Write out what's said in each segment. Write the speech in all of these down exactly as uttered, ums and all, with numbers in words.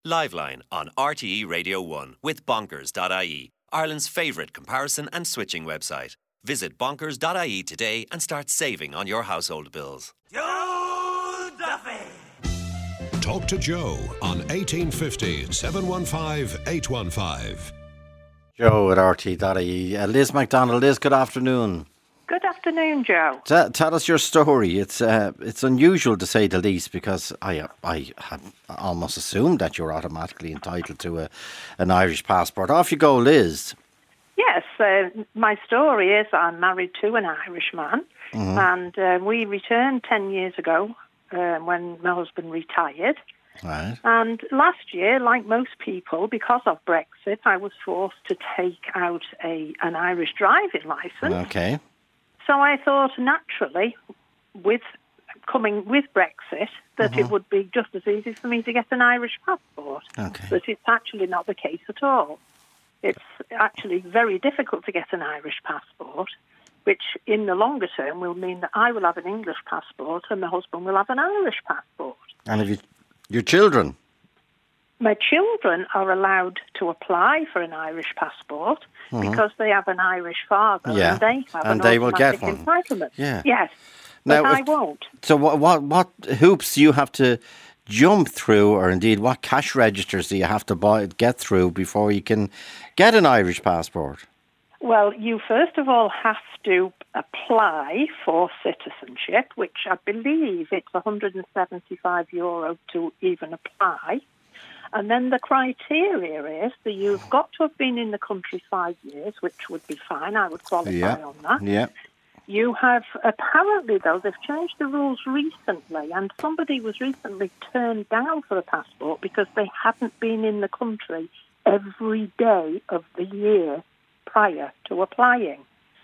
Liveline on R T E Radio one with bonkers dot I E, Ireland's favourite comparison and switching website. Visit bonkers dot I E today and start saving on your household bills. Joe Duffy! Talk to Joe on eighteen fifty, seven one five, eight one five. Joe at R T E dot I E. Uh, Liz MacDonald. Liz, good afternoon. Good afternoon, Joe. T- tell us your story. It's uh, it's unusual to say the least, because I I had almost assumed that you're automatically entitled to a, an Irish passport. Off you go, Liz. Yes, uh, my story is I'm married to an Irishman, mm-hmm. and uh, we returned ten years ago uh, when my husband retired. Right. And last year, like most people, because of Brexit, I was forced to take out a an Irish driving licence. Okay. So I thought, naturally, with coming with Brexit, that mm-hmm. it would be just as easy for me to get an Irish passport. Okay. But it's actually not the case at all. It's actually very difficult to get an Irish passport, which in the longer term will mean that I will have an English passport and my husband will have an Irish passport. And have you, your children? My children are allowed to apply for an Irish passport mm-hmm. because they have an Irish father, yeah. and they have and an they will get automatic one. entitlement. Yeah. Yes, now, but I won't. So what, what what hoops do you have to jump through, or indeed what cash registers do you have to buy, get through before you can get an Irish passport? Well, you first of all have to apply for citizenship, which I believe it's one hundred seventy-five euro to even apply. And then the criteria is that you've got to have been in the country five years, which would be fine. I would qualify yeah. on that. Yeah. You have, apparently, though, they've changed the rules recently, and somebody was recently turned down for a passport because they hadn't been in the country every day of the year prior to applying.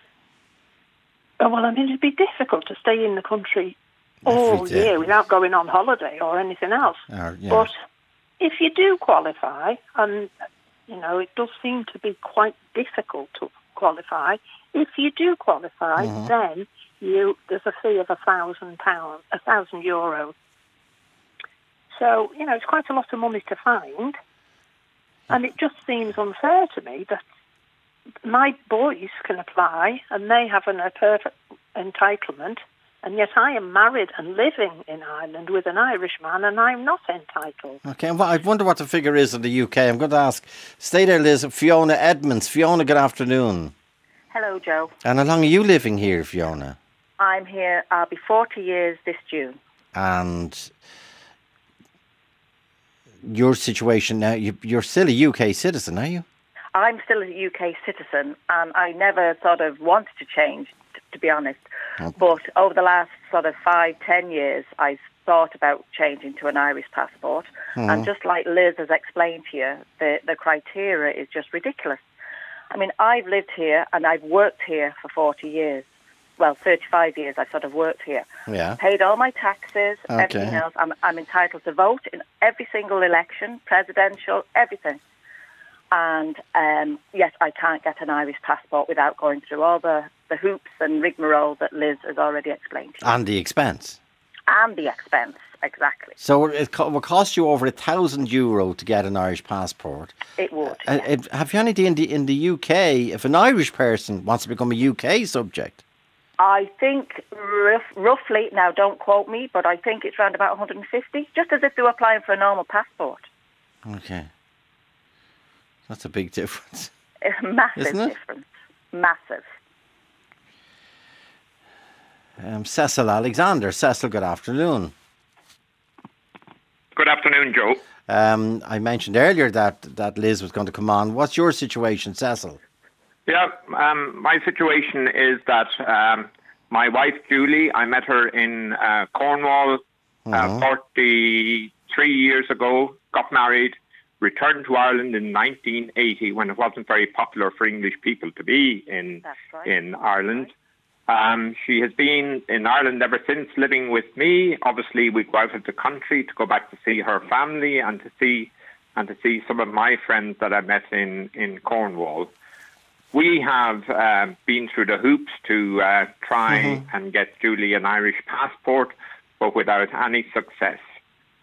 Oh, well, I mean, it'd be difficult to stay in the country all year without going on holiday or anything else. Uh, yeah. But if you do qualify, and, you know, it does seem to be quite difficult to qualify, if you do qualify, mm-hmm. then you there's a fee of a thousand pounds, a thousand euros. So, you know, it's quite a lot of money to find. And it just seems unfair to me that my boys can apply and they have an, a perfect entitlement, and yet I am married and living in Ireland with an Irishman, and I'm not entitled. Okay, well, I wonder what the figure is in the U K. I'm going to ask, stay there, Liz, Fiona Edmonds. Fiona, good afternoon. Hello, Joe. And how long are you living here, Fiona? I'm here, I'll be forty years this June. And your situation now, you, you're still a U K citizen, are you? I'm still a U K citizen, and I never sort of wanted to change, t- to be honest. Okay. But over the last sort of five, ten years, I've thought about changing to an Irish passport. Mm-hmm. And just like Liz has explained to you, the, the criteria is just ridiculous. I mean, I've lived here and I've worked here for forty years. Well, thirty-five years I've sort of worked here. Yeah. Paid all my taxes, okay. everything else. I'm, I'm entitled to vote in every single election, presidential, everything. And um, yes, I can't get an Irish passport without going through all the, the hoops and rigmarole that Liz has already explained to you. And the expense. And the expense, exactly. So it co- will cost you over a thousand euro to get an Irish passport. It would. Uh, yes. uh, have you any idea in the, in the U K, if an Irish person wants to become a U K subject? I think rough, roughly, now don't quote me, but I think it's around about one hundred fifty, just as if they were applying for a normal passport. Okay. That's a big difference. A massive Isn't it? difference. Massive. Um, Cecil Alexander. Cecil, good afternoon. Good afternoon, Joe. Um, I mentioned earlier that, that Liz was going to come on. What's your situation, Cecil? Yeah, um, my situation is that um, my wife, Julie, I met her in uh, Cornwall uh, mm-hmm. forty-three years ago, got married, returned to Ireland in nineteen eighty when it wasn't very popular for English people to be in right. in Ireland. Um, she has been in Ireland ever since, living with me. Obviously, we go out of the country to go back to see her family and to see and to see some of my friends that I met in, in Cornwall. We have uh, been through the hoops to uh, try mm-hmm. and get Julie an Irish passport, but without any success.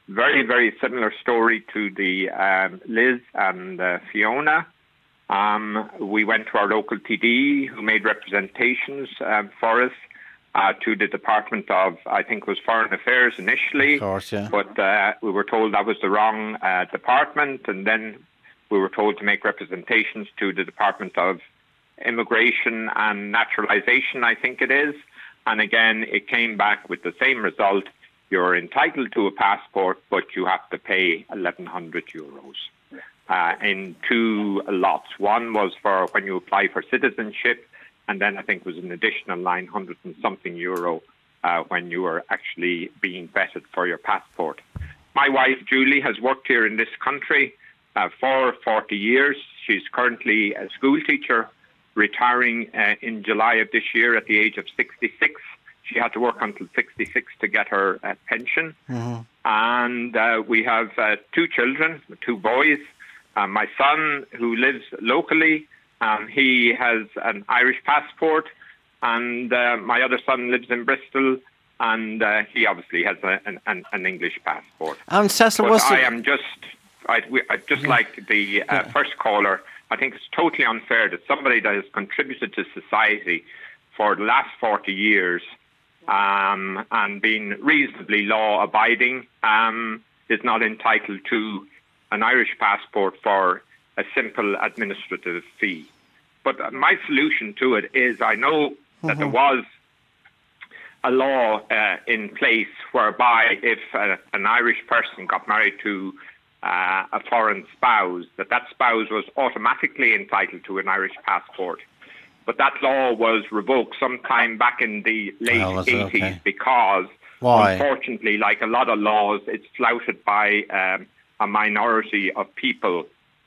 very, very similar story to the um, Liz and uh, Fiona. Um, we went to our local T D who made representations um, for us uh, to the Department of, I think it was Foreign Affairs initially. Of course, yeah. But uh, we were told that was the wrong uh, department, and then we were told to make representations to the Department of Immigration and Naturalization, I think it is. And again, it came back with the same result. You're entitled to a passport, but you have to pay eleven hundred euros. Uh, in two lots. One was for when you apply for citizenship, and then I think it was an additional nine hundred and something euro uh, when you were actually being vetted for your passport. My wife, Julie, has worked here in this country uh, for forty years. She's currently a school teacher, retiring uh, in July of this year at the age of sixty-six. She had to work until sixty-six to get her uh, pension. Mm-hmm. And uh, we have uh, two children, two boys. Uh, my son, who lives locally, um, he has an Irish passport, and uh, my other son lives in Bristol, and uh, he obviously has a, an, an, an English passport. And Cecil, but I am just, I, we, I just yeah. like the uh, yeah. first caller. I think it's totally unfair that somebody that has contributed to society for the last forty years um, and been reasonably law-abiding um, is not entitled to an Irish passport for a simple administrative fee. But my solution to it is, I know that mm-hmm. there was a law uh, in place whereby if uh, an Irish person got married to uh, a foreign spouse, that that spouse was automatically entitled to an Irish passport. But that law was revoked sometime back in the late oh, eighties okay. because, Why? unfortunately, like a lot of laws, it's flouted by um, a minority of people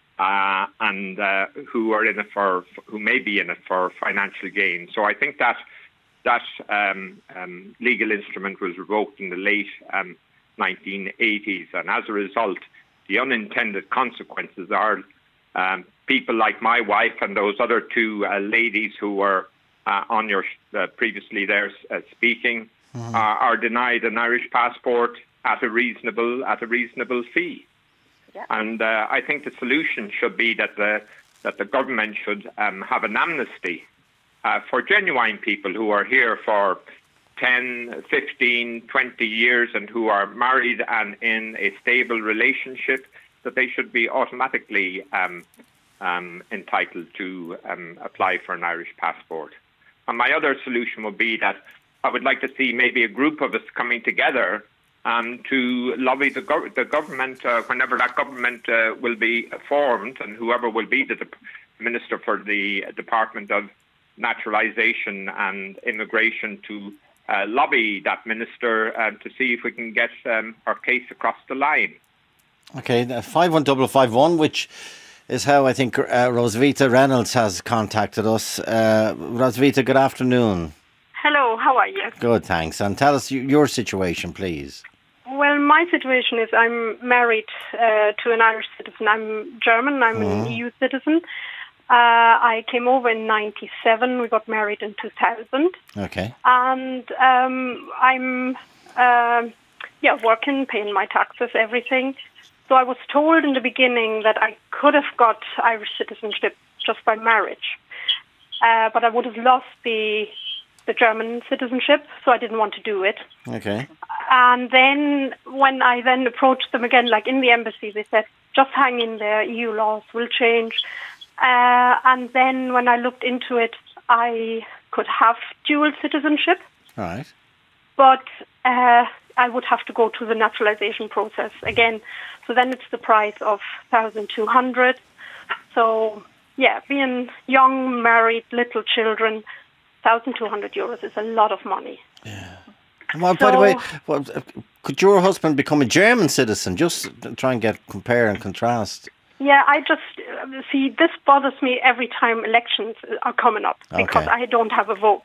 uh, and uh, who are in it for, who may be in it for financial gain. So I think that that um, um, legal instrument was revoked in the late um, nineteen eighties, and as a result, the unintended consequences are um, people like my wife and those other two uh, ladies who were uh, on your uh, previously there uh, speaking mm. uh, are denied an Irish passport at a reasonable at a reasonable fee. Yeah. And uh, I think the solution should be that the that the government should um, have an amnesty uh, for genuine people who are here for ten, fifteen, twenty years and who are married and in a stable relationship, that they should be automatically um, um, entitled to um, apply for an Irish passport. And my other solution would be that I would like to see maybe a group of us coming together Um, to lobby the, gov- the government uh, whenever that government uh, will be formed, and whoever will be the de- minister for the Department of Naturalization and Immigration, to uh, lobby that minister uh, to see if we can get um, our case across the line. Okay, five one double five one, which is how I think uh, Rosvita Reynolds has contacted us. Uh, Rosvita, good afternoon. Hello, how are you? Good, thanks. And tell us your situation, please. Well, my situation is I'm married uh, to an Irish citizen. I'm German. I'm mm-hmm. an E U citizen. Uh, I came over in ninety-seven. We got married in two thousand. Okay. And um, I'm uh, yeah working, paying my taxes, everything. So I was told in the beginning that I could have got Irish citizenship just by marriage, uh, but I would have lost the the German citizenship, so I didn't want to do it. Okay. And then when I then approached them again, like in the embassy, they said, just hang in there, E U laws will change. Uh, and then when I looked into it, I could have dual citizenship. Right. But uh, I would have to go through the naturalization process again. So then it's the price of one thousand two hundred dollars. So, yeah, being young, married, little children, one thousand two hundred euros is a lot of money. Yeah. Well, so, by the way, well, could your husband become a German citizen? Just try and get compare and contrast. Yeah, I just see this bothers me every time elections are coming up because okay. I don't have a vote.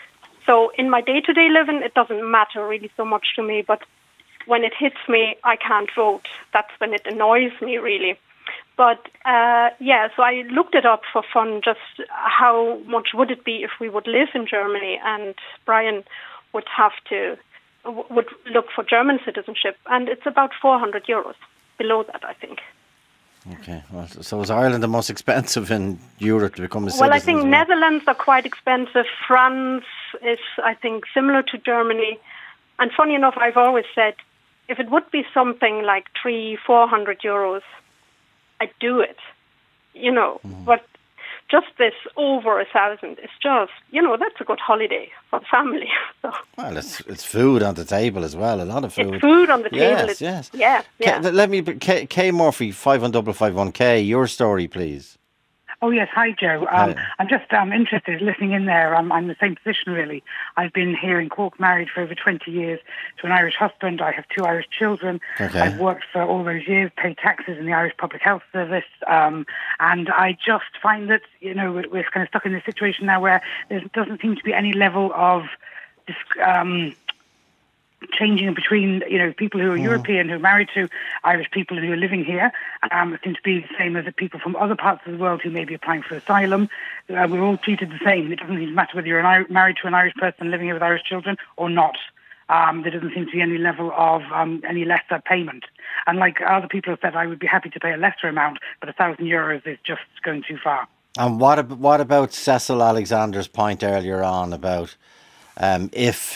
So in my day-to-day living, it doesn't matter really so much to me. But when it hits me, I can't vote. That's when it annoys me really. But uh, yeah, so I looked it up for fun. Just how much would it be if we would live in Germany, and Brian would have to w- would look for German citizenship, and it's about four hundred euros. Below that, I think. Okay, well, so is Ireland the most expensive in Europe to become a citizen? Well, I think as well? Netherlands are quite expensive. France is, I think, similar to Germany. And funny enough, I've always said, if it would be something like three, four hundred euros, I'd do it. You know, mm. but just this over a thousand is just, you know, that's a good holiday for the family. So. Well, it's it's food on the table as well. A lot of food. It's food on the yes, table. It's, yes, yeah, yeah. K, let me, K, K Murphy, five one double five one K. Your story, please. Oh, yes. Hi, Joe. Um, Hi. I'm just um, interested, listening in there. Um, I'm in the same position, really. I've been here in Cork, married for over twenty years to an Irish husband. I have two Irish children. Okay. I've worked for all those years, paid taxes in the Irish Public Health Service. Um, and I just find that, you know, we're, we're kind of stuck in this situation now where there doesn't seem to be any level of um, changing between, you know, people who are mm. European, who are married to Irish people who are living here. Um, it seems to be the same as the people from other parts of the world who may be applying for asylum. Uh, we're all treated the same. It doesn't even matter whether you're an Ir- married to an Irish person living here with Irish children or not. Um, there doesn't seem to be any level of um, any lesser payment. And like other people have said, I would be happy to pay a lesser amount, but a thousand euros is just going too far. And what ab- what about Cecil Alexander's point earlier on about um, if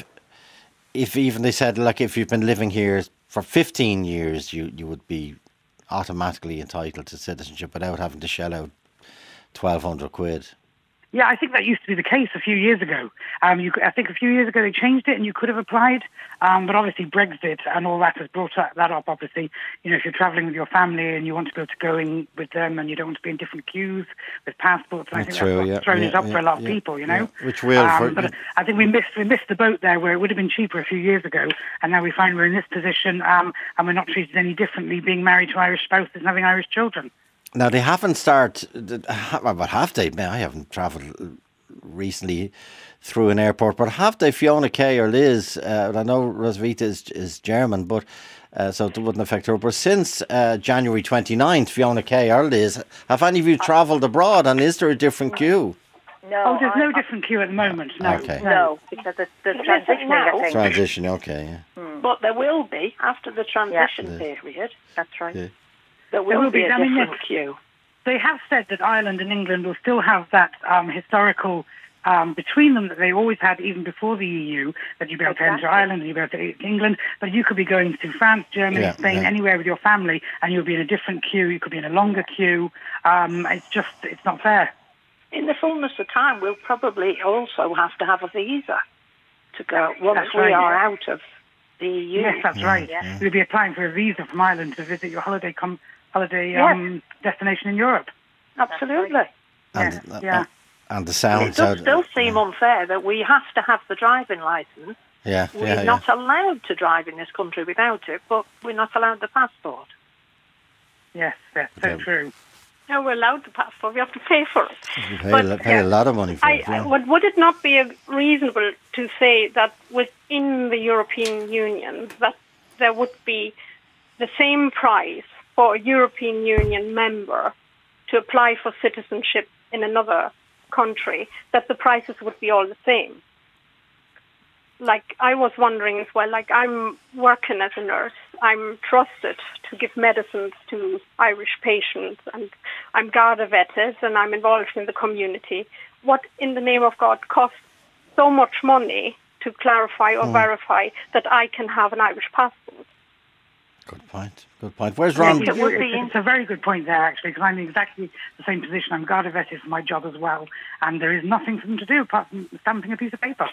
if even they said, like, if you've been living here for fifteen years, you, you would be automatically entitled to citizenship without having to shell out twelve hundred quid. Yeah, I think that used to be the case a few years ago. Um, you, I think a few years ago they changed it and you could have applied, um, but obviously Brexit and all that has brought that up, obviously. You know, if you're travelling with your family and you want to be able to go in with them and you don't want to be in different queues with passports, and I think true, that's yeah, thrown yeah, it up yeah, for a lot yeah, of people, you know. Yeah. Which will. Um, for, but I think we missed, we missed the boat there where it would have been cheaper a few years ago, and now we find we're in this position um, and we're not treated any differently being married to Irish spouses and having Irish children. Now, they haven't started, but have they? I haven't travelled recently through an airport, but have they, Fiona Kay or Liz, uh, I know Roswitha is, is German, but uh, so it wouldn't affect her, but since uh, January twenty-ninth, Fiona Kay or Liz, have any of you travelled abroad, and is there a different queue? No, oh, there's I, no different queue at the moment. No, okay. no, because it's the transitioning, I think. Transition, okay. Yeah. Hmm. But there will be after the transition yeah. period. That's right. Yeah. There will, there will be, be a I mean, different queue. They have said that Ireland and England will still have that um, historical um, between them that they always had even before the E U, that you'd be able exactly. to enter Ireland and you'd be able to enter England, but you could be going to France, Germany, yeah, Spain, yeah. anywhere with your family, and you'll be in a different queue. You could be in a longer queue. Um, it's just, it's not fair. In the fullness of time, we'll probably also have to have a visa to go once that's we right, are yeah. out of the E U. Yes, that's yeah, right. yeah. You'll be applying for a visa from Ireland to visit your holiday com- holiday yes. um, destination in Europe. Absolutely. And, yeah. yeah. And the sounds. It does still seem yeah. unfair that we have to have the driving licence. Yeah, We're yeah, not yeah. allowed to drive in this country without it, but we're not allowed the passport. Yes, that's so okay. true. No, we're allowed the passport. We have to pay for it. You pay, but, a, pay yeah. a lot of money for I, it. Yeah. I, would, would it not be reasonable to say that within the European Union that there would be the same price for a European Union member to apply for citizenship in another country, that the prices would be all the same? Like, I was wondering as well, like, I'm working as a nurse. I'm trusted to give medicines to Irish patients, and I'm Garda vetted, and I'm involved in the community. What, in the name of God, costs so much money to clarify or mm. verify that I can have an Irish passport? Good point. Good point. Where's Ron? Yes, it would be, it's a very good point there, actually, because I'm in exactly the same position. I'm Garda vetted for my job as well, and there is nothing for them to do apart from stamping a piece of paper.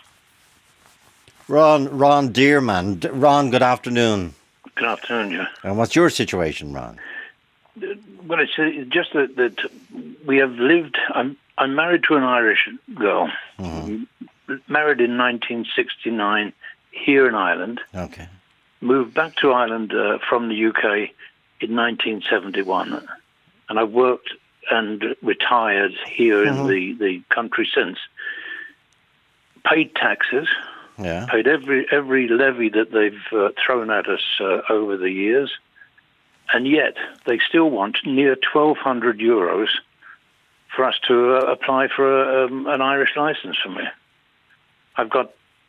Ron, Ron Dearman. Ron, good afternoon. Good afternoon, yeah. And what's your situation, Ron? Well, it's uh, just that, that we have lived... I'm, I'm married to an Irish girl. Mm-hmm. Married in nineteen sixty-nine here in Ireland. Okay. Moved back to Ireland uh, from the U K in nineteen seventy-one. And I've worked and retired here mm-hmm. in the, the country since. Paid taxes... Yeah. Paid every every levy that they've uh, thrown at us uh, over the years, and yet they still want near twelve hundred euros for us to uh, apply for a, um, an Irish license for me. I've got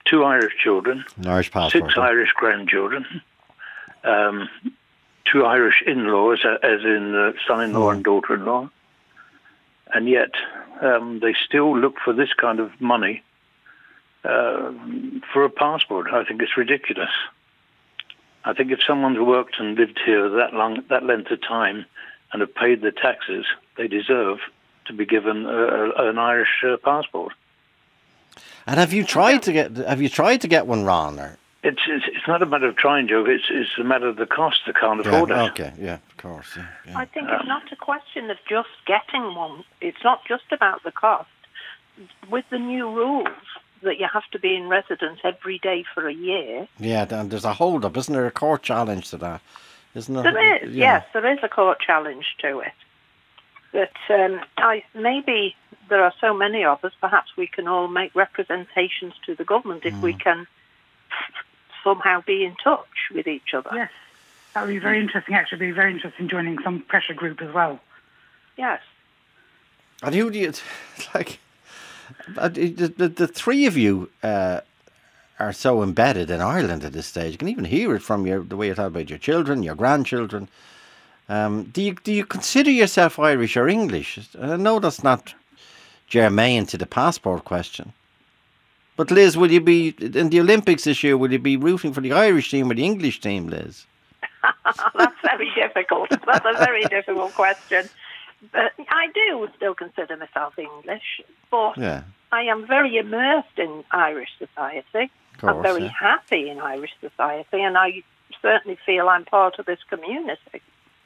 two Irish children, Irish passport, six yeah. Irish grandchildren, um, two Irish in-laws, uh, as in uh, son-in-law Mm. and daughter-in-law, and yet um, they still look for this kind of money uh, for a passport. I think it's ridiculous. I think if someone's worked and lived here that long, that length of time, and have paid the taxes, they deserve to be given a, a, an Irish uh, passport. And have you tried to get have you tried to get one, Ron? Or? It's, it's it's not a matter of trying, Joe. It's it's a matter of the cost. They can't Yeah, afford it. okay, yeah, of course. Yeah, yeah. I think it's not a question of just getting one. It's not just about the cost. With the new rules that you have to be in residence every day for a year. Yeah, and there's a hold up, isn't there? A court challenge to that, isn't there? There is, Yeah. yes, there is a court challenge to it. But um, I maybe there are so many of us, perhaps we can all make representations to the government if Mm. we can somehow be in touch with each other. Yes, that would be very interesting. Actually, be very interesting joining some pressure group as well. Yes. And who do you like? uh, The, the, the three of you uh, are so embedded in Ireland at this stage. You can even hear it from your the way you talk about your children, your grandchildren. Um, do you do you consider yourself Irish or English? I know that's not germane to the passport question. But Liz, will you be in the Olympics this year? Will you be rooting for the Irish team or the English team, Liz? That's very difficult. That's a very difficult question. But I do still consider myself English, but Yeah. I am very immersed in Irish society. Of course, I'm very yeah. happy in Irish society, and I certainly feel I'm part of this community.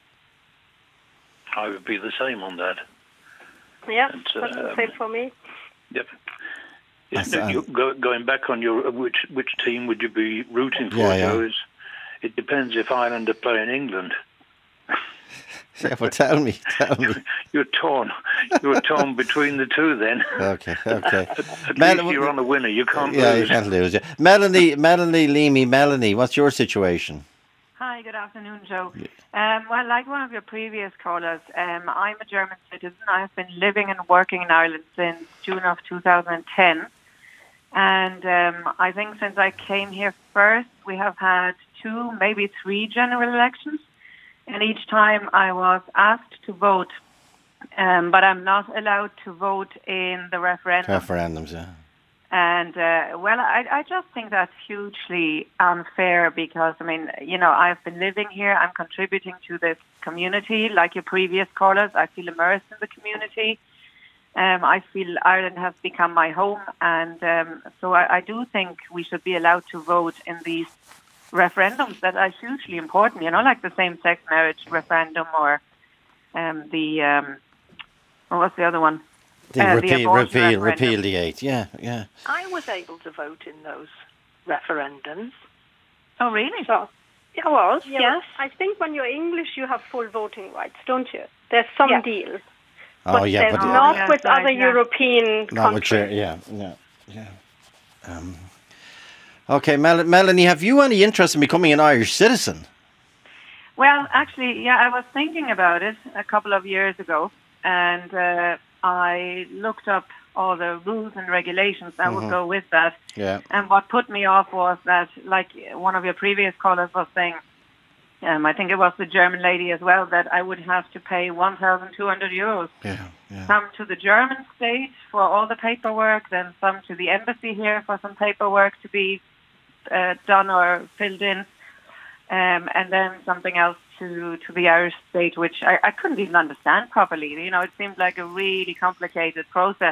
I would be the same on that. Yeah, And, that's the um, same for me. Yep. That's, Yeah, um, you, go, going back on your uh, which which team would you be rooting for, Yeah, yeah. Joe? Is, it depends if Ireland are playing England. Yeah, well, tell me, tell me. You're torn. You're torn between the two. Then. Okay, okay. At Mel- least you're on a winner. You can't Yeah, lose. you can't lose. Yeah. Melanie, Melanie Leamy, Melanie, what's your situation? Hi, good afternoon, Joe. Um, well, like one of your previous callers, um, I'm a German citizen. I've been living and working in Ireland since June of two thousand ten. And um, I think since I came here first, we have had two, maybe three general elections. And each time I was asked to vote, um, but I'm not allowed to vote in the referendum. Referendums, yeah. And, uh, well, I, I just think that's hugely unfair because, I mean, you know, I've been living here. I'm contributing to this community. Like your previous callers, I feel immersed in the community. Um, I feel Ireland has become my home. And um, so I, I do think we should be allowed to vote in these referendums that are hugely important, you know, like the same-sex marriage referendum or um, the, um, what was the other one? The Uh, the repeal, abortion repeal, referendum. repeal the eight. Yeah, yeah. I was able to vote in those referendums. Oh, really? So, yeah, I was, Yeah, yes. I think when you're English, you have full voting rights, don't you? There's some Yeah. deal. Oh, but yeah, there's but not yeah, with right, other yeah. European not with countries. your, yeah, yeah, yeah. Um, okay, Mel- Melanie, have you any interest in becoming an Irish citizen? Well, actually, yeah, I was thinking about it a couple of years ago, and uh, I looked up all the rules and regulations that would go with that. Yeah. And what put me off was that, like one of your previous callers was saying, um, I think it was the German lady as well, that I would have to pay one thousand two hundred euros. Yeah, yeah. Some to the German state for all the paperwork, then some to the embassy here for some paperwork to be uh, done or filled in, um, and then something else to, to the Irish state, which I, I couldn't even understand properly. You know, it seemed like a really complicated process.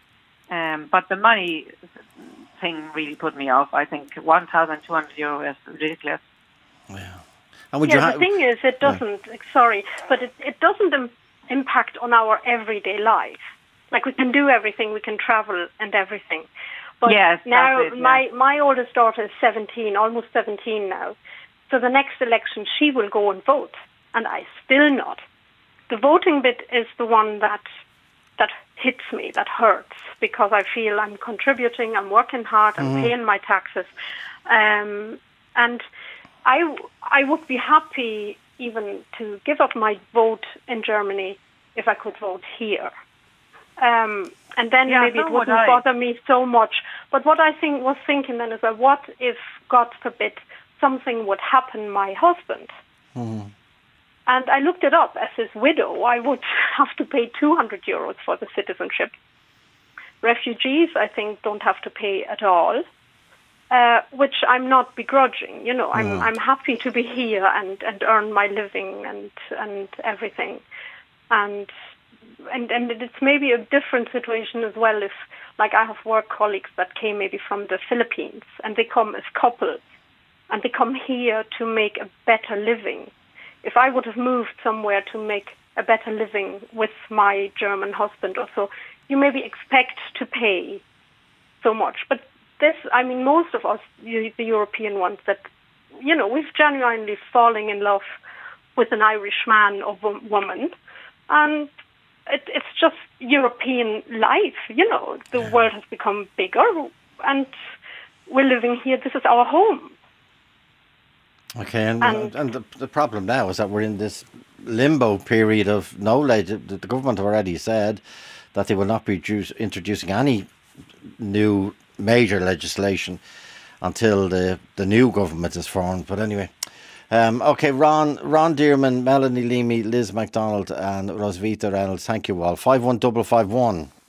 Um, but the money thing really put me off. I think one thousand two hundred euros is ridiculous. Yeah. And would Yeah, you the ha- thing is, it doesn't, sorry, but it, it doesn't im- impact on our everyday life. Like, we can do everything, we can travel and everything. But Yes, now, that's it, yeah. my, my oldest daughter is seventeen, almost seventeen now. So the next election, she will go and vote, and I still not. The voting bit is the one that that hits me, that hurts, because I feel I'm contributing, I'm working hard, I'm paying my taxes. Um, and I, I would be happy even to give up my vote in Germany if I could vote here. Um, and then Yeah, maybe so it would wouldn't I. bother me so much. But what I think was thinking then is that what if, God forbid, something would happen my husband? Mm. And I looked it up. As his widow, I would have to pay two hundred euros for the citizenship. Refugees, I think, don't have to pay at all, uh, which I'm not begrudging. You know, I'm Mm. I'm happy to be here and, and earn my living and and everything. And and and it's maybe a different situation as well if, like, I have work colleagues that came maybe from the Philippines and they come as couples and they come here to make a better living. If I would have moved somewhere to make a better living with my German husband or so, you maybe expect to pay so much. But this, I mean, most of us, the European ones, that, you know, we've genuinely falling in love with an Irish man or woman. And it, it's just European life, you know. The world has become bigger and we're living here. This is our home. Okay, and, And- and the, the problem now is that we're in this limbo period of no leg. The, the government already said that they will not be juice, introducing any new major legislation until the, the new government is formed. But anyway, um, okay, Ron Ron Dearman, Melanie Leamy, Liz MacDonald and Rosvita Reynolds, thank you all. five one five five one.